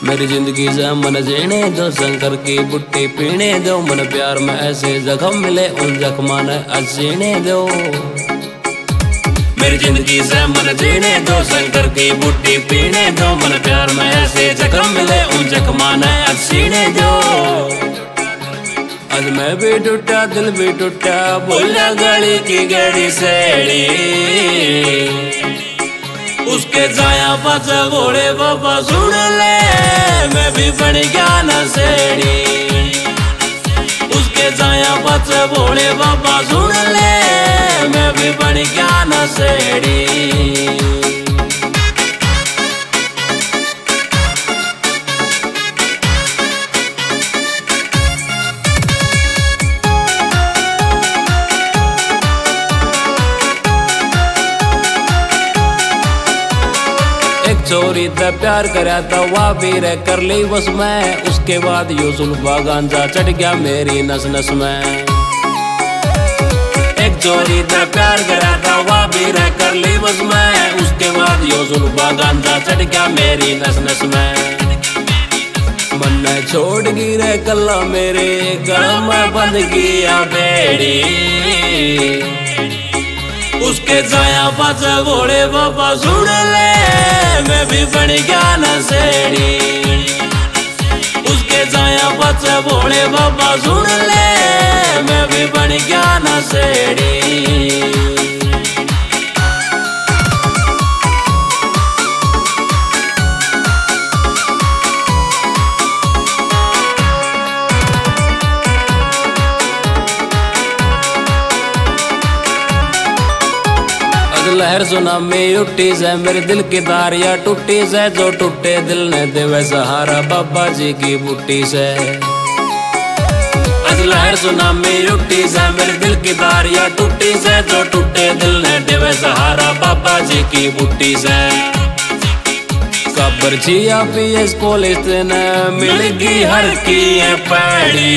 मेरी जिंदगी से मन जीने दो, शंकर की बुट्टी पीने दो, मन प्यार में ऐसे जख्म मिले उन जख्मा ने असीने दो। मेरी जिंदगी से मन जीने दो, शंकर की बुट्टी पीने दो, मन प्यार में ऐसे जख्म मिले उन जख्मा ने असीने दो। आज मैं भी टूटा दिल भी टूटा, बोला गली की गड़ी सेड़ी, उसके जाया पास घोड़े बाबा सुन ले, मैं भी बन गया नशेड़ी। उसके जाया पास घोड़े बाबा सुन ले, मैं भी बन गया नशेड़ी। चोरी ते प्यार करया था वाह भी रे कर ली बस मैं, उसके बाद यो सुल्फा गांजा चढ़ गया मेरी नस नस में। एक चोरी ते प्यार करया था वाह भी रे कर ली बस मैं, उसके बाद यो सुल्फा गांजा चढ़ गया मेरी नस नस में। मन ने छोड़ गिरे कल्ला मेरे गला में बंद किया बेड़ी, उसके जाया पास घोड़े बाबा सुन ले, मैं भी बन गया नशेड़ी। उसके जाया पास घोड़े बाबा सुन ले, मैं भी बन गया नशेड़ी। लहर सुनामी उठी से मेरे दिल की तारियां टूटी से, जो टूटे दिल ने देवे सहारा बाबा जी की बूटी से। आज लहर सुनामी उठी से मेरे दिल की तारियां टूटी से, जो टूटे दिल ने देवे सहारा बाबा जी की बूटी से। कब्र जिया पीएस पुलिस ने मिलगी हर की है पैड़ी,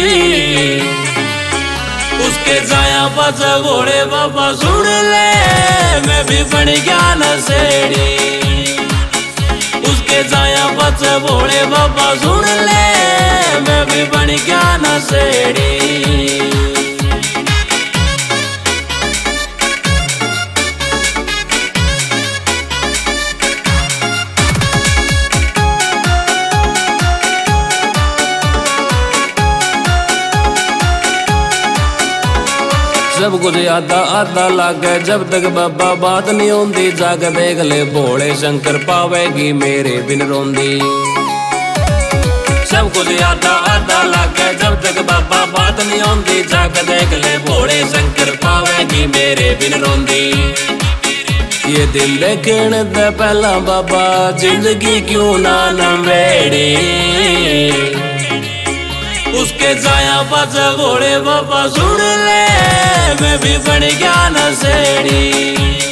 उसके जाया पास घोड़े बाबा सुन ले, मैं भी बन गया नशेड़ी। उसके जाया पास घोड़े बाबा सुन ले, मैं भी बन गया नशेड़ी। सब कुछ आधा आधा लागे जब तक बाबा बात नहीं होती, जाग देख ले भोले शंकर पावेगी मेरे बिन रोंदी। सब कुछ आधा आधा लागे जब तक बाबा बात नहीं होती, जाग देख ले भोले शंकर पावेगी मेरे बिन रोंदी। ये दिल देखने दे पहला बाबा जिंदगी क्यों ना नवेड़ी, उसके जाया पास घोड़े बाबा सुन ले, मैं भी बन गया नशेड़ी।